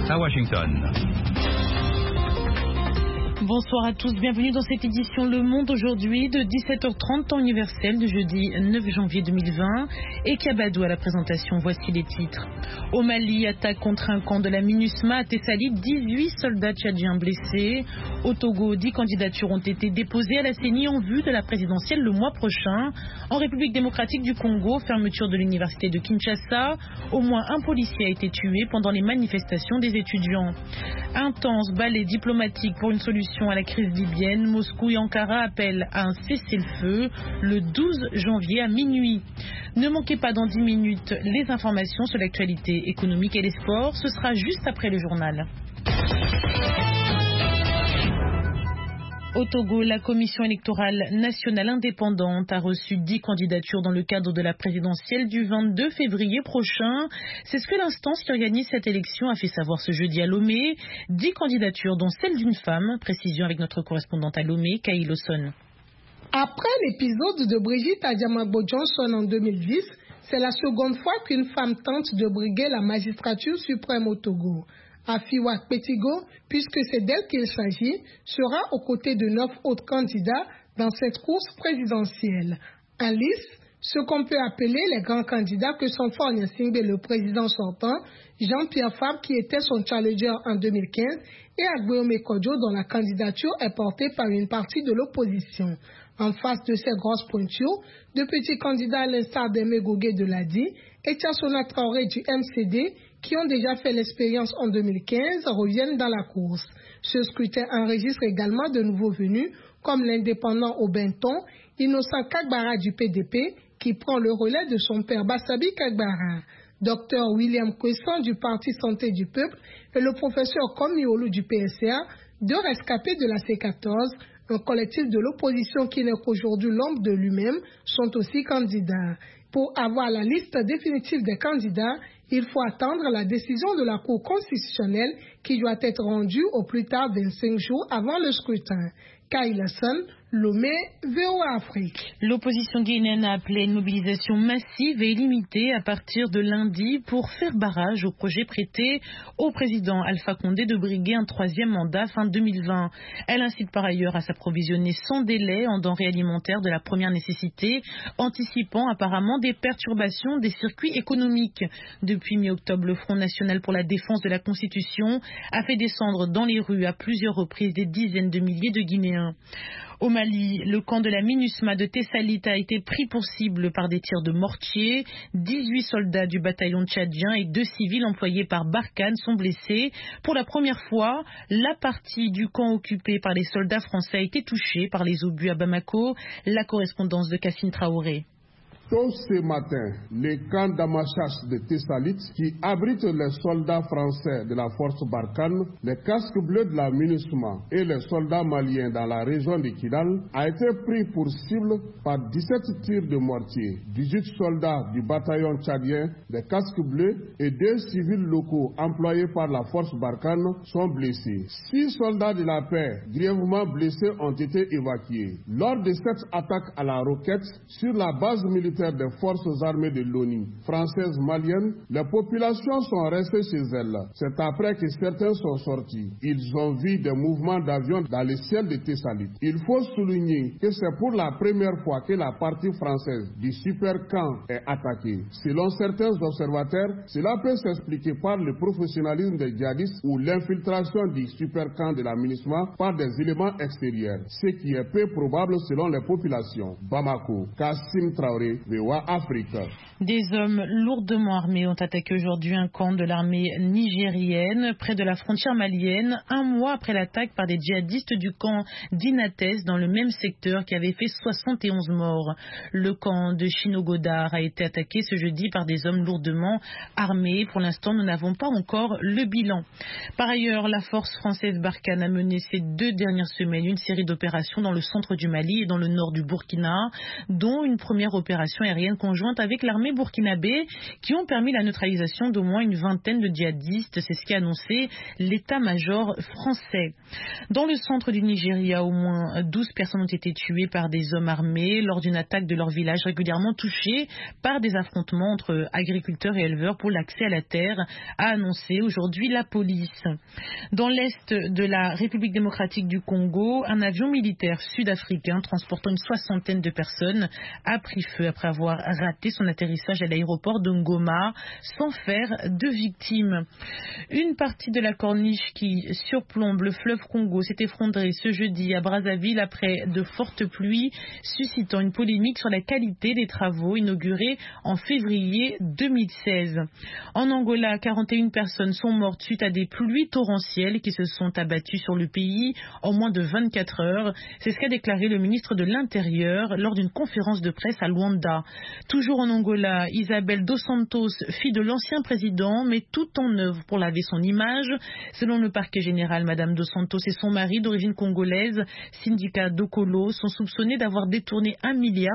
à Washington. Bonsoir à tous, bienvenue dans cette édition Le Monde aujourd'hui de 17h30 temps universel de jeudi 9 janvier 2020 et Kabadou à la présentation, voici les titres. Au Mali, attaque contre un camp de la MINUSMA à Tessalit, 18 soldats tchadiens blessés. Au Togo, 10 candidatures ont été déposées à la CENI en vue de la présidentielle le mois prochain. En République démocratique du Congo, fermeture de l'université de Kinshasa, au moins un policier a été tué pendant les manifestations des étudiants. Intense balai diplomatique pour une solution à la crise libyenne, Moscou et Ankara appellent à un cessez-le-feu le 12 janvier à minuit. Ne manquez pas dans 10 minutes les informations sur l'actualité économique et les sports. Ce sera juste après le journal. Au Togo, la Commission électorale nationale indépendante a reçu 10 candidatures dans le cadre de la présidentielle du 22 février prochain. C'est ce que l'instance qui organise cette élection a fait savoir ce jeudi à Lomé. 10 candidatures, dont celle d'une femme. Précision avec notre correspondante à Lomé, Kaï Lawson. Après l'épisode de Brigitte Adiamagbo Johnson en 2010, c'est la seconde fois qu'une femme tente de briguer la magistrature suprême au Togo. Afiwa Petigo, puisque c'est d'elle qu'il s'agit, sera aux côtés de 9 autres candidats dans cette course présidentielle. En lice, ce qu'on peut appeler les grands candidats que sont Faure Singbe, le président sortant, Jean-Pierre Fabre, qui était son challenger en 2015, et Agbeome Kodjo, dont la candidature est portée par une partie de l'opposition. En face de ces grosses pointures, de petits candidats à l'instar d'Aimé Gougué de l'ADI et Tiassona Traoré du MCD, qui ont déjà fait l'expérience en 2015, reviennent dans la course. Ce scrutin enregistre également de nouveaux venus, comme l'indépendant au Benton, Innocent Kagbara du PDP, qui prend le relais de son père Bassabi Kagbara. Dr William Kwesson du Parti Santé du Peuple et le professeur Komiolu du PSA, deux rescapés de la C14, un collectif de l'opposition qui n'est qu'aujourd'hui l'ombre de lui-même, sont aussi candidats. Pour avoir la liste définitive des candidats, il faut attendre la décision de la Cour constitutionnelle qui doit être rendue au plus tard 25 jours avant le scrutin. Kaïla Son, Lomé, VOA Afrique. L'opposition guinéenne a appelé une mobilisation massive et illimitée à partir de lundi pour faire barrage au projet prêté au président Alpha Condé de briguer un 3e mandat fin 2020. Elle incite par ailleurs à s'approvisionner sans délai en denrées alimentaires de la première nécessité, anticipant apparemment des perturbations des circuits économiques. Depuis mi-octobre, le Front national pour la défense de la Constitution a fait descendre dans les rues à plusieurs reprises des dizaines de milliers de Guinéens. Au Mali, le camp de la MINUSMA de Tessalit a été pris pour cible par des tirs de mortier. 18 soldats du bataillon tchadien et 2 civils employés par Barkhane sont blessés. Pour la première fois, la partie du camp occupé par les soldats français a été touchée par les obus à Bamako. La correspondance de Cassine Traoré. Tôt ce matin, le camp d'Amachach de Tessalit, qui abrite les soldats français de la force Barkhane, les casques bleus de la MINUSMA et les soldats maliens dans la région de Kidal, a été pris pour cible par 17 tirs de mortier. 18 soldats du bataillon tchadien, des casques bleus et 2 civils locaux employés par la force Barkhane sont blessés. 6 soldats de la paix grièvement blessés ont été évacués. Lors de cette attaque à la roquette sur la base militaire des forces armées de l'ONU, françaises maliennes, les populations sont restées chez elles. C'est après que certains sont sortis. Ils ont vu des mouvements d'avions dans le ciel de Tessalit. Il faut souligner que c'est pour la première fois que la partie française du super-camp est attaquée. Selon certains observateurs, cela peut s'expliquer par le professionnalisme des djihadistes ou l'infiltration du super-camp de la MINUSMA par des éléments extérieurs, ce qui est peu probable selon les populations. Bamako, Kassim Traoré, VOA Afrique. Des hommes lourdement armés ont attaqué aujourd'hui un camp de l'armée nigérienne près de la frontière malienne, un mois après l'attaque par des djihadistes du camp d'Inates dans le même secteur qui avait fait 71 morts. Le camp de Chinogodar a été attaqué ce jeudi par des hommes lourdement armés. Pour l'instant, nous n'avons pas encore le bilan. Par ailleurs, la force française Barkhane a mené ces 2 dernières semaines une série d'opérations dans le centre du Mali et dans le nord du Burkina, dont une première opération opérations aériennes conjointes avec l'armée burkinabé qui ont permis la neutralisation d'au moins une vingtaine de djihadistes. C'est ce qu'a annoncé l'état-major français. Dans le centre du Nigeria, au moins 12 personnes ont été tuées par des hommes armés lors d'une attaque de leur village régulièrement touché par des affrontements entre agriculteurs et éleveurs pour l'accès à la terre, a annoncé aujourd'hui la police. Dans l'est de la République démocratique du Congo, un avion militaire sud-africain transportant une soixantaine de personnes a pris feu après avoir raté son atterrissage à l'aéroport de Ngoma sans faire de victimes. Une partie de la corniche qui surplombe le fleuve Congo s'est effondrée ce jeudi à Brazzaville après de fortes pluies, suscitant une polémique sur la qualité des travaux inaugurés en février 2016. En Angola, 41 personnes sont mortes suite à des pluies torrentielles qui se sont abattues sur le pays en moins de 24 heures. C'est ce qu'a déclaré le ministre de l'Intérieur lors d'une conférence de presse à Luanda. Toujours en Angola, Isabel dos Santos, fille de l'ancien président, met tout en œuvre pour laver son image. Selon le parquet général, Madame dos Santos et son mari d'origine congolaise, Sindika Dokolo, sont soupçonnés d'avoir détourné $1 milliard.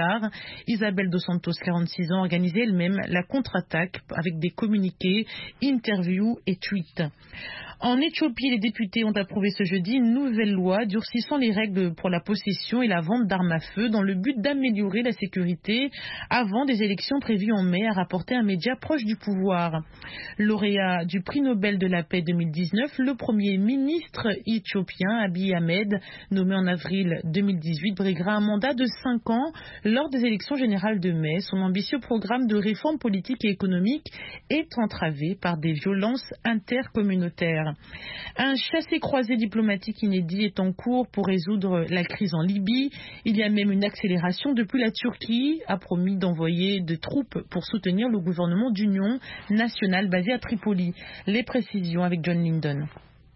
Isabel dos Santos, 46 ans, organisait elle-même la contre-attaque avec des communiqués, interviews et tweets. En Éthiopie, les députés ont approuvé ce jeudi une nouvelle loi durcissant les règles pour la possession et la vente d'armes à feu dans le but d'améliorer la sécurité avant des élections prévues en mai, a rapporté un média proche du pouvoir. Lauréat du prix Nobel de la paix 2019, le premier ministre éthiopien Abiy Ahmed, nommé en avril 2018, briguera un mandat de 5 ans lors des élections générales de mai. Son ambitieux programme de réforme politique et économique est entravé par des violences intercommunautaires. Un chassé-croisé diplomatique inédit est en cours pour résoudre la crise en Libye. Il y a même une accélération depuis la Turquie a promis d'envoyer des troupes pour soutenir le gouvernement d'union nationale basé à Tripoli. Les précisions avec John Linden.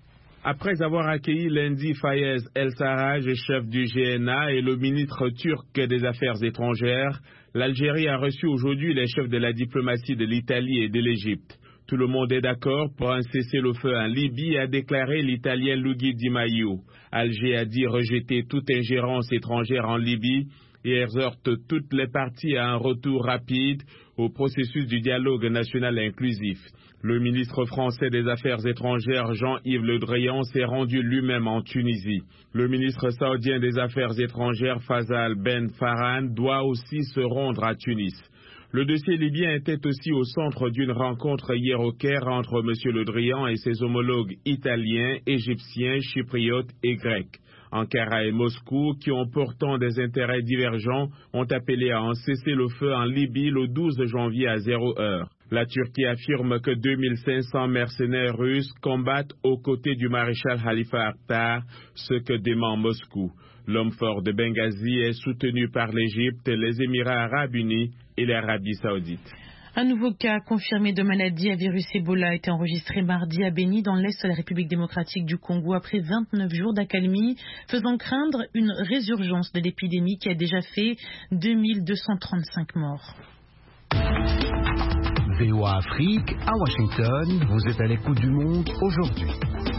Après avoir accueilli lundi Fayez El-Sarraj, chef du GNA, et le ministre turc des Affaires étrangères, l'Algérie a reçu aujourd'hui les chefs de la diplomatie de l'Italie et de l'Égypte. Tout le monde est d'accord pour un cessez-le-feu en Libye, a déclaré l'Italien Luigi Di Maio. Alger a dit rejeter toute ingérence étrangère en Libye et exhorte toutes les parties à un retour rapide au processus du dialogue national inclusif. Le ministre français des Affaires étrangères Jean-Yves Le Drian s'est rendu lui-même en Tunisie. Le ministre saoudien des Affaires étrangères Faisal Ben Farhan doit aussi se rendre à Tunis. Le dossier libyen était aussi au centre d'une rencontre hier au Caire entre M. Le Drian et ses homologues italiens, égyptiens, chypriotes et grecs. Ankara et Moscou, qui ont pourtant des intérêts divergents, ont appelé à en cesser le feu en Libye le 12 janvier à 0 heure. La Turquie affirme que 2500 mercenaires russes combattent aux côtés du maréchal Khalifa Haftar, ce que dément Moscou. L'homme fort de Benghazi est soutenu par l'Égypte, les Émirats arabes unis et l'Arabie saoudite. Un nouveau cas confirmé de maladie à virus Ebola a été enregistré mardi à Beni, dans l'est de la République démocratique du Congo, après 29 jours d'accalmie, faisant craindre une résurgence de l'épidémie qui a déjà fait 2235 morts. VOA Afrique, à Washington, vous êtes à l'écoute du monde aujourd'hui.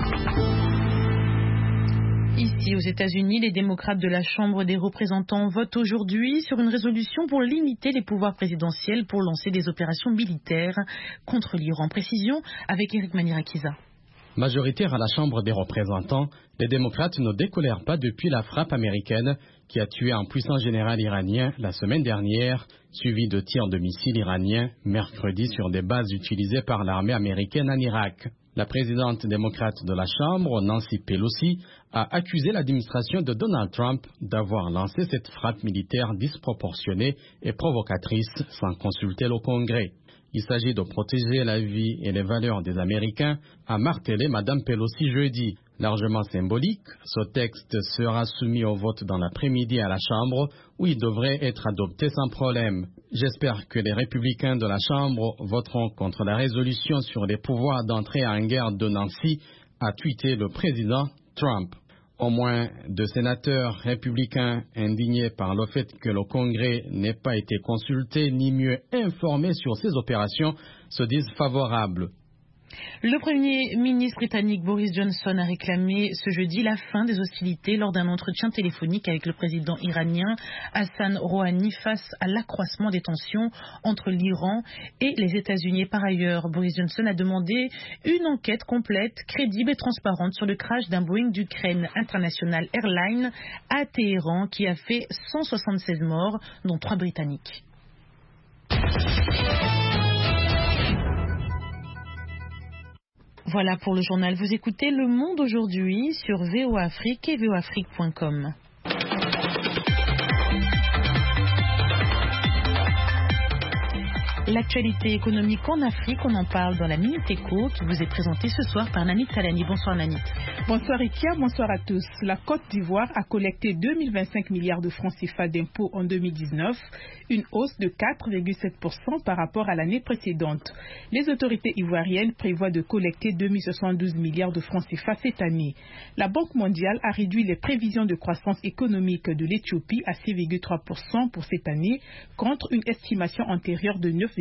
Ici, aux États-Unis, les démocrates de la Chambre des représentants votent aujourd'hui sur une résolution pour limiter les pouvoirs présidentiels pour lancer des opérations militaires contre l'Iran. Précision avec Eric Manirakiza. Majoritaire à la Chambre des représentants, les démocrates ne décolèrent pas depuis la frappe américaine qui a tué un puissant général iranien la semaine dernière, suivi de tirs de missiles iraniens mercredi sur des bases utilisées par l'armée américaine en Irak. La présidente démocrate de la Chambre, Nancy Pelosi, a accusé l'administration de Donald Trump d'avoir lancé cette frappe militaire disproportionnée et provocatrice sans consulter le Congrès. Il s'agit de protéger la vie et les valeurs des Américains, a martelé Mme Pelosi jeudi. Largement symbolique, ce texte sera soumis au vote dans l'après-midi à la Chambre, où il devrait être adopté sans problème. J'espère que les républicains de la Chambre voteront contre la résolution sur les pouvoirs d'entrée en guerre de Nancy, a tweeté le président Trump. Au moins 2 sénateurs républicains indignés par le fait que le Congrès n'ait pas été consulté ni mieux informé sur ces opérations se disent favorables. Le Premier ministre britannique Boris Johnson a réclamé ce jeudi la fin des hostilités lors d'un entretien téléphonique avec le président iranien Hassan Rouhani face à l'accroissement des tensions entre l'Iran et les États-Unis. Par ailleurs, Boris Johnson a demandé une enquête complète, crédible et transparente sur le crash d'un Boeing d'Ukraine International Airlines à Téhéran qui a fait 176 morts, dont 3 Britanniques. Voilà pour le journal. Vous écoutez Le Monde aujourd'hui sur VOA Afrique et voaafrique.com. L'actualité économique en Afrique, on en parle dans la Minute Éco qui vous est présentée ce soir par Nanit Salani. Bonsoir Nanit. Bonsoir Ikia, bonsoir à tous. La Côte d'Ivoire a collecté 2025 milliards de francs CFA d'impôts en 2019, une hausse de 4,7% par rapport à l'année précédente. Les autorités ivoiriennes prévoient de collecter 2072 milliards de francs CFA cette année. La Banque mondiale a réduit les prévisions de croissance économique de l'Éthiopie à 6,3% pour cette année, contre une estimation antérieure de 9,0%.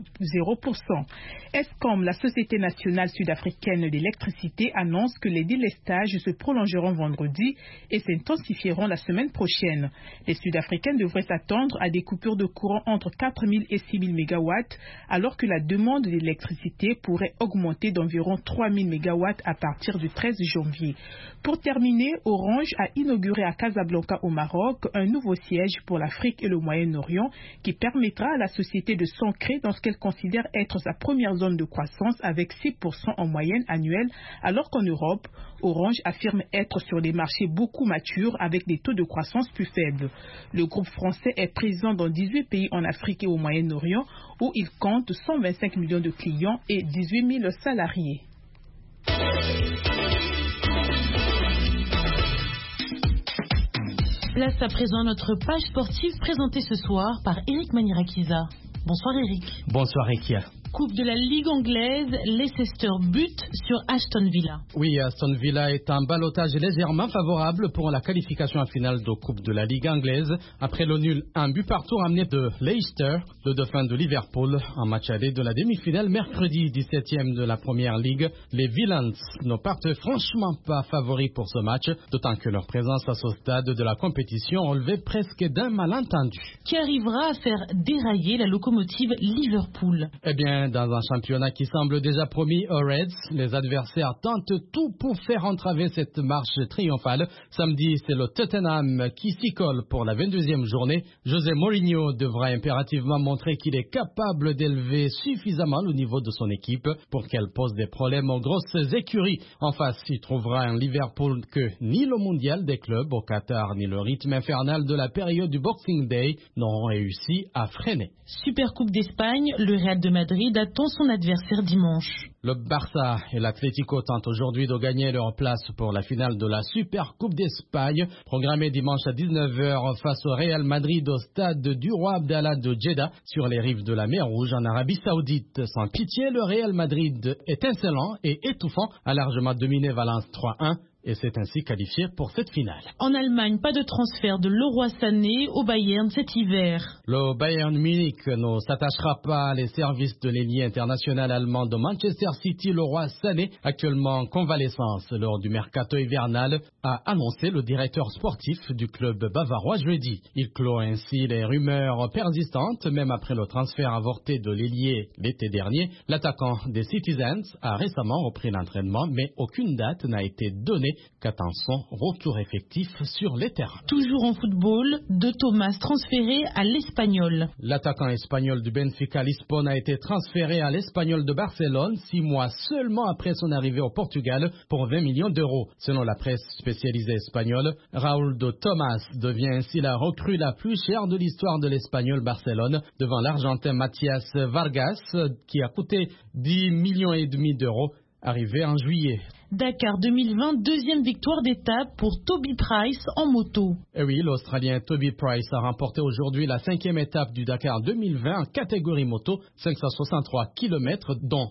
Eskom, la Société nationale sud-africaine d'électricité, annonce que les délestages se prolongeront vendredi et s'intensifieront la semaine prochaine. Les Sud-Africains devraient s'attendre à des coupures de courant entre 4 000 et 6 000 MW, alors que la demande d'électricité pourrait augmenter d'environ 3 000 MW à partir du 13 janvier. Pour terminer, Orange a inauguré à Casablanca au Maroc un nouveau siège pour l'Afrique et le Moyen-Orient qui permettra à la société de s'ancrer dans ce qu'elle considère être sa première zone de croissance avec 6% en moyenne annuelle, alors qu'en Europe, Orange affirme être sur des marchés beaucoup matures avec des taux de croissance plus faibles. Le groupe français est présent dans 18 pays en Afrique et au Moyen-Orient où il compte 125 millions de clients et 18 000 salariés. Place à présent notre page sportive présentée ce soir par Eric Manirakiza. Bonsoir Eric. Bonsoir Ekia. Coupe de la Ligue anglaise, Leicester bute sur Aston Villa. Oui, Aston Villa est un ballottage légèrement favorable pour la qualification en finale de Coupe de la Ligue anglaise. Après le nul, un but partout amené de Leicester, le dauphin de Liverpool, en match aller de la demi-finale mercredi 17e de la Première Ligue. Les Villains ne partent franchement pas favoris pour ce match, d'autant que leur présence à ce stade de la compétition relevait presque d'un malentendu. Qui arrivera à faire dérailler la locomotive Liverpool? Eh bien, dans un championnat qui semble déjà promis aux Reds, les adversaires tentent tout pour faire entraver cette marche triomphale. Samedi, c'est le Tottenham qui s'y colle pour la 22e journée. José Mourinho devra impérativement montrer qu'il est capable d'élever suffisamment le niveau de son équipe pour qu'elle pose des problèmes aux grosses écuries. En face, il trouvera un Liverpool que ni le mondial des clubs au Qatar ni le rythme infernal de la période du Boxing Day n'auront réussi à freiner. Super Coupe d'Espagne, le Real de Madrid attend son adversaire dimanche. Le Barça et l'Atlético tentent aujourd'hui de gagner leur place pour la finale de la Super Coupe d'Espagne, programmée dimanche à 19h face au Real Madrid au stade du Roi Abdallah de Jeddah sur les rives de la mer Rouge en Arabie Saoudite. Sans pitié, le Real Madrid, étincelant et étouffant, a largement dominé Valence 3-1. Et s'est ainsi qualifié pour cette finale. En Allemagne, pas de transfert de Leroy Sané au Bayern cet hiver. Le Bayern Munich ne s'attachera pas à les services de l'ailier international allemand de Manchester City. Leroy Sané, actuellement en convalescence lors du mercato hivernal, a annoncé le directeur sportif du club bavarois jeudi. Il clôt ainsi les rumeurs persistantes, même après le transfert avorté de l'ailier l'été dernier. L'attaquant des Citizens a récemment repris l'entraînement, mais aucune date n'a été donnée qu'attend son retour effectif sur les terrains. Toujours en football, De Thomas transféré à l'Espagnol. L'attaquant espagnol du Benfica Lisbonne a été transféré à l'Espagnol de Barcelone 6 mois seulement après son arrivée au Portugal pour 20 millions d'euros. Selon la presse spécialisée espagnole, Raúl De Thomas devient ainsi la recrue la plus chère de l'histoire de l'Espagnol Barcelone devant l'Argentin Matías Vargas qui a coûté 10,5 millions d'euros arrivé en juillet. Dakar 2020, deuxième victoire d'étape pour Toby Price en moto. Et oui, l'Australien Toby Price a remporté aujourd'hui la 5e étape du Dakar 2020 en catégorie moto, 563 km, dont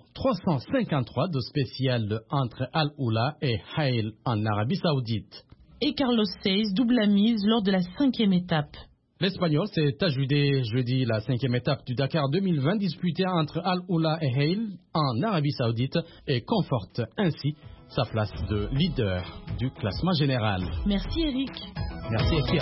353 de spécial entre Al Oula et Hail en Arabie Saoudite. Et Carlos Sainz double la mise lors de la 5e étape. L'Espagnol s'est ajouté jeudi la 5e étape du Dakar 2020 disputée entre Al Oula et Hail en Arabie Saoudite et conforte ainsi sa place de leader du classement général. Merci Eric. Merci Ekia.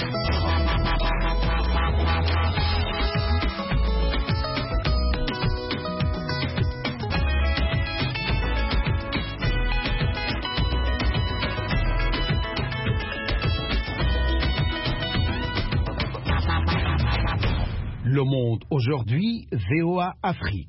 Le Monde aujourd'hui, VOA Afrique.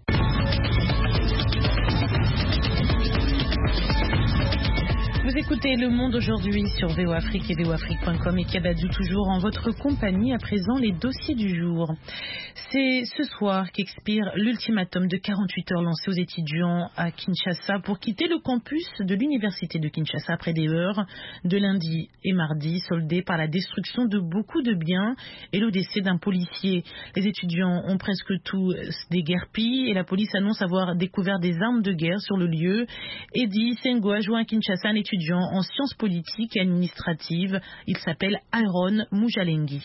Vous écoutez Le Monde aujourd'hui sur VOA Afrique et voafrique.com et Kabadou toujours en votre compagnie. À présent, les dossiers du jour. C'est ce soir qu'expire l'ultimatum de 48 heures lancé aux étudiants à Kinshasa pour quitter le campus de l'université de Kinshasa après des heures de lundi et mardi soldées par la destruction de beaucoup de biens et le décès d'un policier. Les étudiants ont presque tous déguerpi et la police annonce avoir découvert des armes de guerre sur le lieu. Eddie Sengo a joint à Kinshasa un étudiant en sciences politiques et administratives. Il s'appelle Aaron Moujalengui.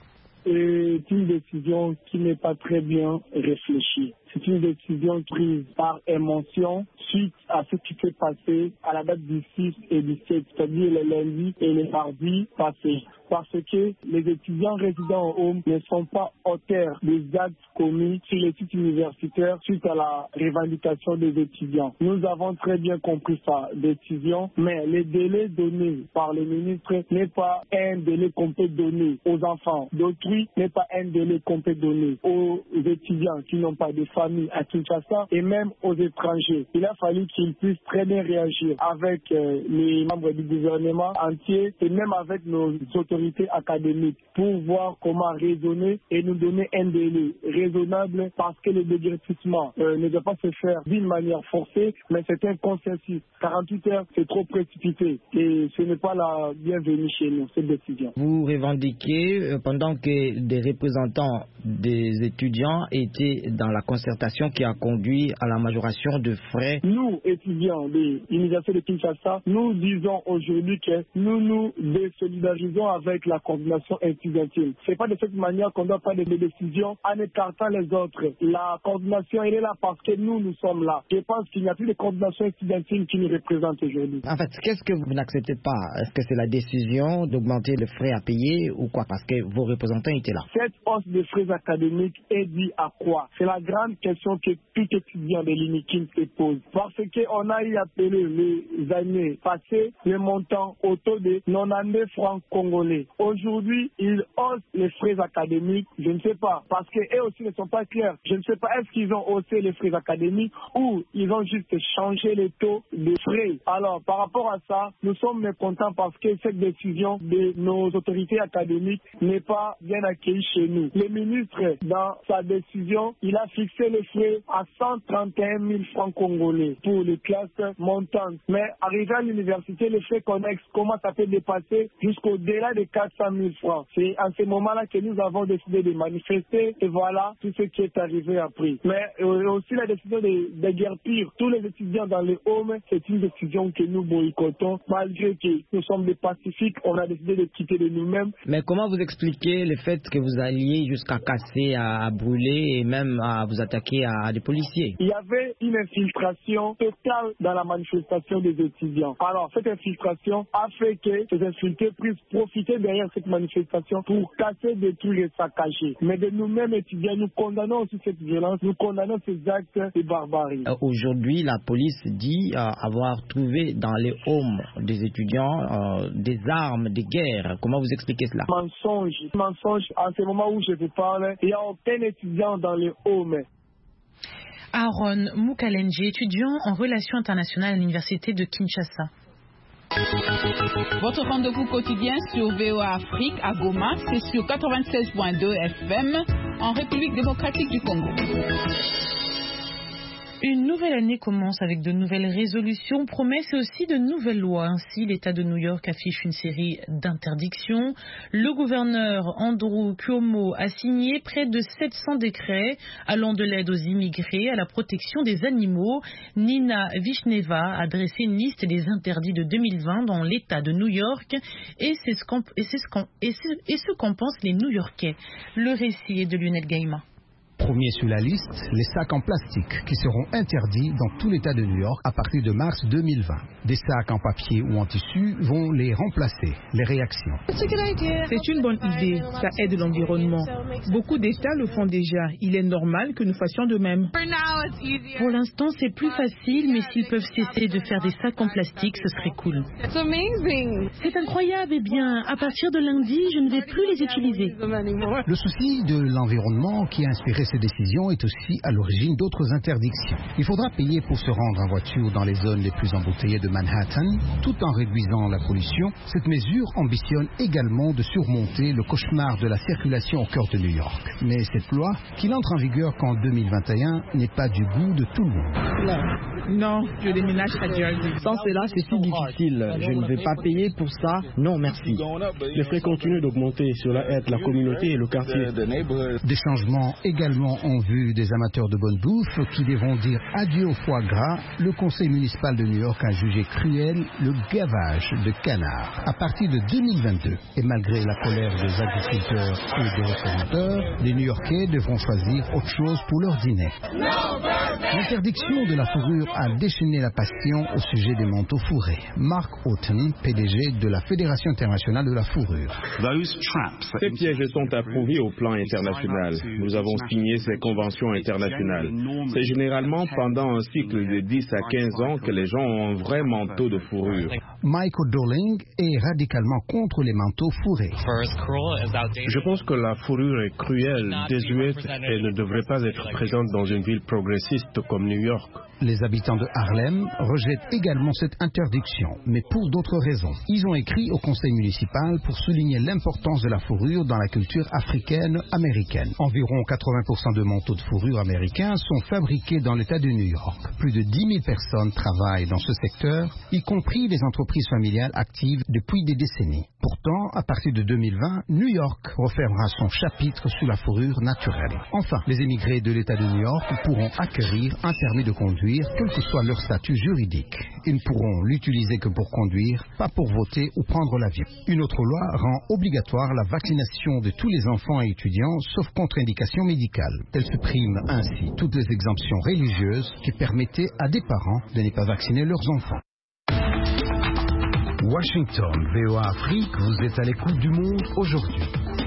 C'est une décision qui n'est pas très bien réfléchie. C'est une décision prise par émotion suite à ce qui s'est passé à la date du 6 et du 7, c'est-à-dire le lundi et le mardi passés. Parce que les étudiants résidant au home ne sont pas auteurs des actes commis sur les sites universitaires suite à la revendication des étudiants. Nous avons très bien compris sa décision, mais le délai donné par le ministre n'est pas un délai qu'on peut donner aux enfants d'autrui, n'est pas un délai qu'on peut donner aux étudiants qui n'ont pas de famille à Kinshasa et même aux étrangers. Il a fallu qu'ils puissent très bien réagir avec les membres du gouvernement entier et même avec nos autorités académiques pour voir comment raisonner et nous donner un délai raisonnable parce que le déguerpissement ne doit pas se faire d'une manière forcée, mais c'est un consensus. 48 heures, c'est trop précipité et ce n'est pas la bienvenue chez nous, cette décision. Vous revendiquez, pendant que des représentants des étudiants étaient dans la concertation qui a conduit à la majoration de frais. Nous, étudiants de l'Université de Kinshasa, nous disons aujourd'hui que nous nous désolidarisons avec la coordination étudiantine. Ce n'est pas de cette manière qu'on doit prendre des décisions en écartant les autres. La coordination, elle est là parce que nous sommes là. Je pense qu'il n'y a plus de coordination étudiantine qui nous représente aujourd'hui. En fait, qu'est-ce que vous n'acceptez pas? Est-ce que c'est la décision d'augmenter le frais à payer ou quoi? Parce que vos représentants étaient là. Cette hausse des frais académiques est due à quoi? C'est la grande question que tout étudiant de l'UNIKIN se pose. Parce qu'on a eu appelé les années passées le montant autour de 90 francs congolais. Aujourd'hui, ils haussent les frais académiques. Je ne sais pas. Parce qu'eux aussi ne sont pas clairs. Je ne sais pas, est-ce qu'ils ont haussé les frais académiques ou ils ont juste changé les taux de frais. Alors, par rapport à ça, nous sommes mécontents parce que cette décision de nos autorités académiques n'est pas bien accueillie chez nous. Le ministre, dans sa décision, il a fixé les frais à 131 000 francs congolais pour les classes montantes. Mais arrivé à l'université, les frais connexes commencent à peut dépasser jusqu'au-delà de 400 000 francs. C'est en ce moment-là que nous avons décidé de manifester et voilà tout ce qui est arrivé après. Mais aussi la décision de déguerpir tous les étudiants dans les homes, c'est une décision que nous boycottons. Malgré que nous sommes des pacifiques, on a décidé de quitter de nous-mêmes. Mais comment vous expliquez le fait que vous alliez jusqu'à casser, à brûler et même à vous attaquer à des policiers? Il y avait une infiltration totale dans la manifestation des étudiants. Alors, cette infiltration a fait que ces infiltrés puissent profiter derrière cette manifestation pour casser, détruire et saccager. Mais de nous-mêmes étudiants, nous condamnons aussi cette violence, nous condamnons ces actes de barbarie. Aujourd'hui, la police dit avoir trouvé dans les homes des étudiants des armes de guerre. Comment vous expliquez cela? Mensonge. En ce moment où je vous parle, il n'y a aucun étudiant dans les homes. Aaron Moukalenji, étudiant en relations internationales à l'université de Kinshasa. Votre rendez-vous quotidien sur VOA Afrique à Goma, c'est sur 96.2 FM en République démocratique du Congo. Une nouvelle année commence avec de nouvelles résolutions, promesses et aussi de nouvelles lois. Ainsi, l'État de New York affiche une série d'interdictions. Le gouverneur Andrew Cuomo a signé près de 700 décrets allant de l'aide aux immigrés à la protection des animaux. Nina Vishneva a dressé une liste des interdits de 2020 dans l'État de New York et c'est ce qu'en pensent les New-Yorkais. Le récit est de Lionel Gaïma. Premier sur la liste, les sacs en plastique qui seront interdits dans tout l'État de New York à partir de mars 2020. Des sacs en papier ou en tissu vont les remplacer. Les réactions. C'est une bonne idée, ça aide l'environnement. Beaucoup d'États le font déjà. Il est normal que nous fassions de même. Pour l'instant, c'est plus facile, mais s'ils peuvent cesser de faire des sacs en plastique, ce serait cool. C'est incroyable. Eh bien, à partir de lundi, je ne vais plus les utiliser. Le souci de l'environnement qui a inspiré ces décisions est aussi à l'origine d'autres interdictions. Il faudra payer pour se rendre en voiture dans les zones les plus embouteillées de Manhattan, tout en réduisant la pollution. Cette mesure ambitionne également de surmonter le cauchemar de la circulation au cœur de New York. Mais cette loi, qui n'entre en vigueur qu'en 2021, n'est pas du goût de tout le monde. Non, je déménage à Jersey. Sans cela, c'est si difficile. Je ne vais pas payer pour ça. Non, merci. Les frais continuent d'augmenter. Cela aide la communauté et le quartier. Des changements également en vue des amateurs de bonne bouffe qui devront dire adieu au foie gras. Le conseil municipal de New York a jugé cruel le gavage de canards à partir de 2022. Et malgré la colère des agriculteurs et des restaurateurs, les New-Yorkais devront choisir autre chose pour leur dîner. L'interdiction de la fourrure a déchaîné la passion au sujet des manteaux fourrés. Mark Houghton, PDG de la Fédération internationale de la fourrure. Ces pièges sont approuvés au plan international. Nous avons signé ces conventions internationales. C'est généralement pendant un cycle de 10 à 15 ans que les gens ont un vrai manteau de fourrure. Michael Dowling est radicalement contre les manteaux fourrés. Je pense que la fourrure est cruelle, désuète et ne devrait pas être présente dans une ville progressiste comme New York. Les habitants de Harlem rejettent également cette interdiction, mais pour d'autres raisons. Ils ont écrit au conseil municipal pour souligner l'importance de la fourrure dans la culture africaine-américaine. Environ 80% de manteaux de fourrure américains sont fabriqués dans l'État de New York. Plus de 10 000 personnes travaillent dans ce secteur, y compris des entreprises familiales actives depuis des décennies. Pourtant, à partir de 2020, New York refermera son chapitre sur la fourrure naturelle. Enfin, les émigrés de l'État de New York pourront acquérir un permis de conduire, quel que soit leur statut juridique. Ils ne pourront l'utiliser que pour conduire, pas pour voter ou prendre l'avion. Une autre loi rend obligatoire la vaccination de tous les enfants et étudiants, sauf contre-indication médicale. Elle supprime ainsi toutes les exemptions religieuses qui permettaient à des parents de ne pas vacciner leurs enfants. Washington, VOA Afrique, vous êtes à l'écoute du monde aujourd'hui.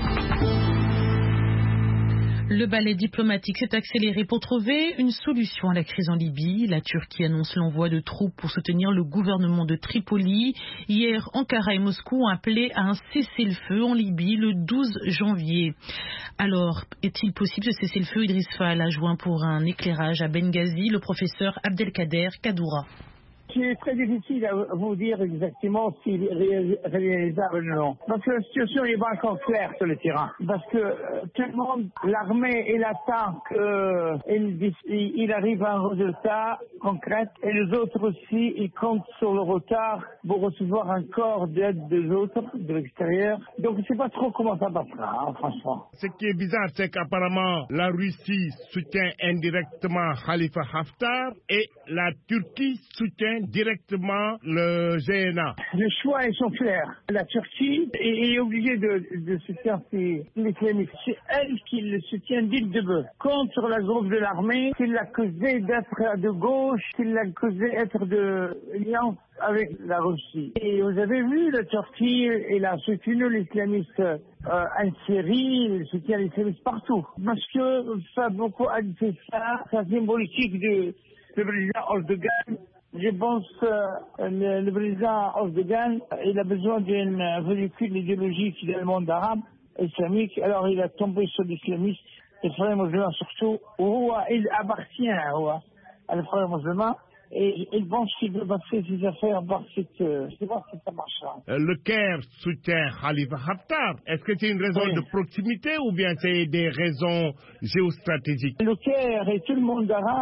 Le balai diplomatique s'est accéléré pour trouver une solution à la crise en Libye. La Turquie annonce l'envoi de troupes pour soutenir le gouvernement de Tripoli. Hier, Ankara et Moscou ont appelé à un cessez-le-feu en Libye le 12 janvier. Alors, est-il possible ce cessez-le-feu? Idriss Fall a joint pour un éclairage à Benghazi le professeur Abdelkader Kadoura. C'est très difficile à vous dire exactement s'il est réalisable ou non. Parce que la situation n'est pas encore claire sur le terrain. Parce que tout le monde, l'armée, il attend qu'il arrive à un résultat concret. Et les autres aussi, ils comptent sur le retard pour recevoir encore d'aide des autres, de l'extérieur. Donc je ne sais pas trop comment ça passera, franchement. Ce qui est bizarre, c'est qu'apparemment, la Russie soutient indirectement Khalifa Haftar et la Turquie soutient directement le GNA. Les choix sont clairs. La Turquie est obligée de soutenir l'islamisme. C'est elle qui le soutient dès le début. Contre la groupe de l'armée, qui l'accusait d'être de gauche, qui l'accusait d'être de alliance avec la Russie. Et vous avez vu, la Turquie, elle a soutenu l'islamiste en Syrie, elle soutient l'islamiste partout. Parce que ça a beaucoup addité ça, sa symbolique du président Erdogan. Je pense que le président Erdogan, il a besoin d'un véhicule idéologique dans le monde arabe, islamique. Alors il a tombé sur l'islamisme, les frères musulmans surtout. Il appartient à les frères musulmans. Et il pense qu'il veut passer ses affaires par cette... Je sais pas si ça marchera. Le Caire soutient Khalifa Haftar. Est-ce que c'est une raison de proximité ou bien c'est des raisons géostratégiques? Le Caire et tout le monde arabe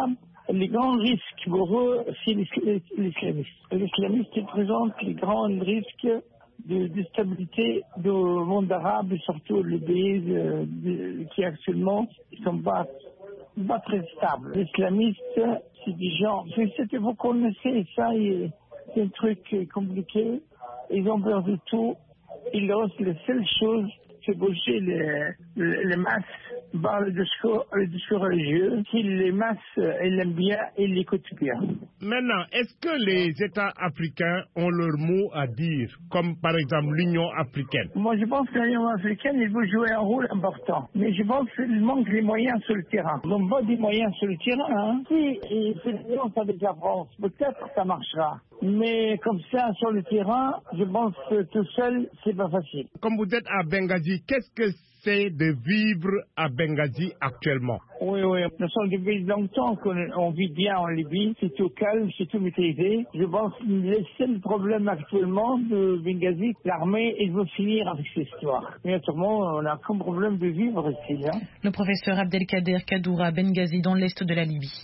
Les grands risques pour eux, c'est l'islamisme. L'islamisme représente les grands risques de déstabilité du monde arabe, surtout les pays qui actuellement ne sont pas très stables. L'islamisme, c'est des gens, je sais que vous connaissez ça, c'est un truc compliqué. Ils ont perdu tout. Ils osent la seule chose, c'est bouger les masses par le discours religieux. Si les masses elles l'aiment bien, ils l'écoutent bien. Maintenant, est-ce que les États africains ont leur mot à dire, comme par exemple l'Union africaine? Moi, je pense que l'Union africaine, il veut jouer un rôle important. Mais je pense qu'il manque les moyens sur le terrain. Ils n'ont pas des moyens sur le terrain. Hein. Si ils font l'alliance avec la France, peut-être ça marchera. Mais comme ça, sur le terrain, je pense que tout seul, c'est pas facile. Comme vous êtes à Benghazi, qu'est-ce que c'est de vivre à Benghazi actuellement? Oui. Nous sommes depuis longtemps qu'on vit bien en Libye. C'est tout calme, c'est tout maîtrisé. Je pense que le seul problème actuellement de Benghazi, l'armée, elle veut finir avec cette histoire. Mais autrement, on a comme problème de vivre ici. Hein. Le professeur Abdelkader Kadoura, Benghazi, dans l'est de la Libye.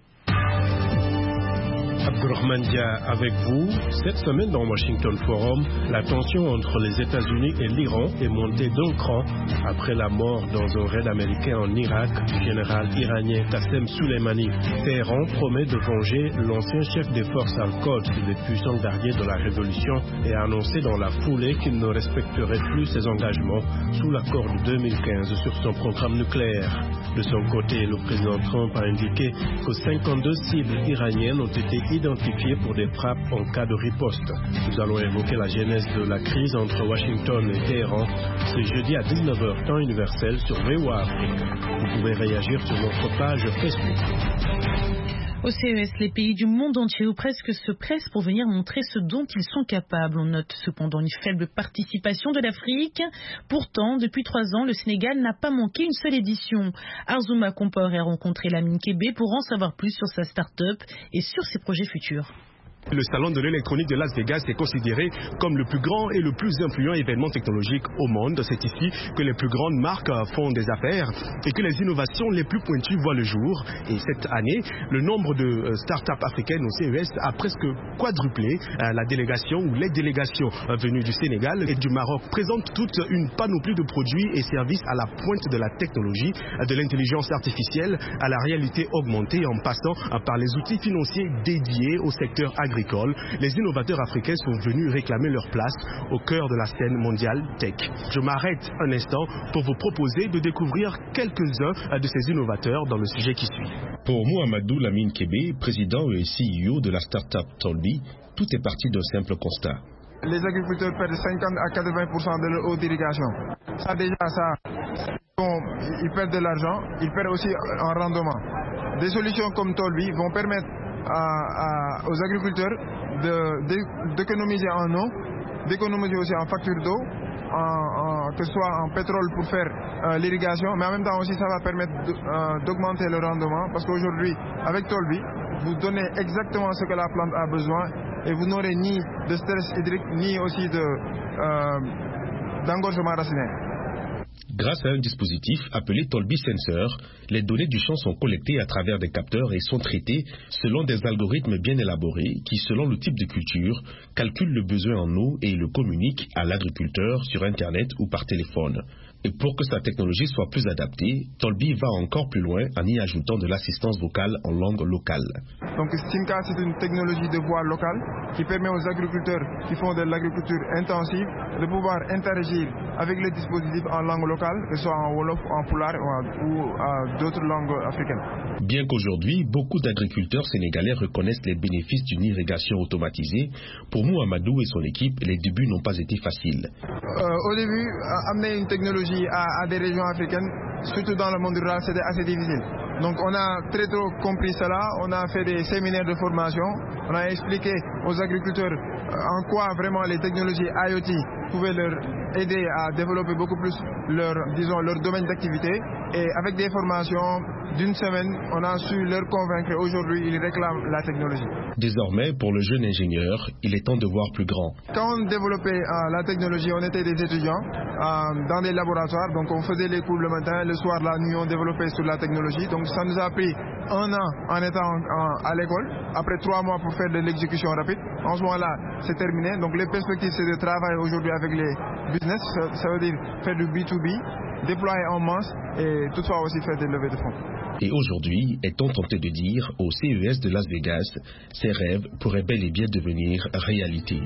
Abdourahmane Dia avec vous. Cette semaine dans Washington Forum, la tension entre les États-Unis et l'Iran est montée d'un cran après la mort dans un raid américain en Irak du général iranien Qassem Soleimani. Téhéran promet de venger l'ancien chef des forces al-Quds, les puissants gardiens de la révolution, et a annoncé dans la foulée qu'il ne respecterait plus ses engagements sous l'accord de 2015 sur son programme nucléaire. De son côté, le président Trump a indiqué que 52 cibles iraniennes ont été identifiées pour des frappes en cas de riposte. Nous allons évoquer la genèse de la crise entre Washington et Téhéran ce jeudi à 19h temps universel sur VOA Afrique. Vous pouvez réagir sur notre page Facebook. Au CES, les pays du monde entier ou presque se pressent pour venir montrer ce dont ils sont capables. On note cependant une faible participation de l'Afrique. Pourtant, depuis 3 ans, le Sénégal n'a pas manqué une seule édition. Arzouma Compore a rencontré Lamine Kébé pour en savoir plus sur sa start-up et sur ses projets futurs. Le salon de l'électronique de Las Vegas est considéré comme le plus grand et le plus influent événement technologique au monde. C'est ici que les plus grandes marques font des affaires et que les innovations les plus pointues voient le jour. Et cette année, le nombre de start-up africaines au CES a presque quadruplé. La délégation ou les délégations venues du Sénégal et du Maroc présentent toute une panoplie de produits et services à la pointe de la technologie, de l'intelligence artificielle à la réalité augmentée, en passant par les outils financiers dédiés au secteur agricole. Les innovateurs africains sont venus réclamer leur place au cœur de la scène mondiale tech. Je m'arrête un instant pour vous proposer de découvrir quelques-uns de ces innovateurs dans le sujet qui suit. Pour Mohamedou Lamine Kébé, président et CEO de la start-up Tolbi, tout est parti d'un simple constat. Les agriculteurs perdent 50 à 80% de leur eau d'irrigation. Ça déjà, ils perdent de l'argent, ils perdent aussi en rendement. Des solutions comme Tolbi vont permettre aux agriculteurs d'économiser en eau, d'économiser aussi en facture d'eau, que ce soit en pétrole pour faire l'irrigation, mais en même temps aussi ça va permettre d'augmenter le rendement, parce qu'aujourd'hui avec Tolbi vous donnez exactement ce que la plante a besoin et vous n'aurez ni de stress hydrique ni aussi d'engorgement racinaire. Grâce à un dispositif appelé Tolbi Sensor, les données du champ sont collectées à travers des capteurs et sont traitées selon des algorithmes bien élaborés qui, selon le type de culture, calculent le besoin en eau et le communiquent à l'agriculteur sur Internet ou par téléphone. Et pour que sa technologie soit plus adaptée, Tolbi va encore plus loin en y ajoutant de l'assistance vocale en langue locale. Donc Stimka, c'est une technologie de voix locale qui permet aux agriculteurs qui font de l'agriculture intensive de pouvoir interagir avec les dispositifs en langue locale, que ce soit en Wolof, en Pulaar ou d'autres langues africaines. Bien qu'aujourd'hui, beaucoup d'agriculteurs sénégalais reconnaissent les bénéfices d'une irrigation automatisée, pour Mohamedou et son équipe, les débuts n'ont pas été faciles. Au début, amener une technologie à des régions africaines, surtout dans le monde rural, c'était assez difficile. Donc on a très tôt compris cela, on a fait des séminaires de formation, on a expliqué aux agriculteurs en quoi vraiment les technologies IoT pouvaient leur aider à développer beaucoup plus leur domaine d'activité. Et avec des formations d'une semaine, on a su leur convaincre. Aujourd'hui, ils réclament la technologie. Désormais, pour le jeune ingénieur, il est temps de voir plus grand. Quand on développait la technologie, on était des étudiants dans des laboratoires. Donc on faisait les cours le matin, le soir, la nuit, on développait sur la technologie. Donc Donc ça nous a pris 1 an en étant à l'école, après 3 mois pour faire de l'exécution rapide. En ce moment-là, c'est terminé. Donc les perspectives, c'est de travailler aujourd'hui avec les business, ça veut dire faire du B2B, déployer en masse et toutefois aussi faire des levées de fonds. Et aujourd'hui, est-on tenté de dire au CES de Las Vegas, ces rêves pourraient bel et bien devenir réalité.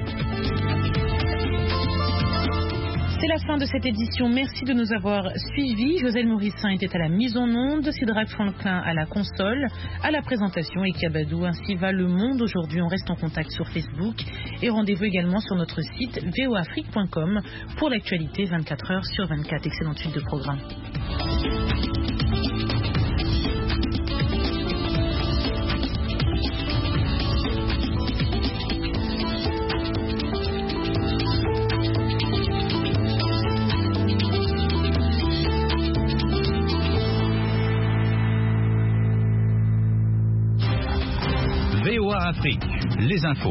C'est la fin de cette édition. Merci de nous avoir suivis. Joselle Mourissin était à la mise en onde, Sidrac Franklin à la console, à la présentation et Kabadou. Ainsi va le monde aujourd'hui. On reste en contact sur Facebook et rendez-vous également sur notre site voafrique.com pour l'actualité 24 heures sur 24. Excellente suite de programme. VOA Afrique, les infos.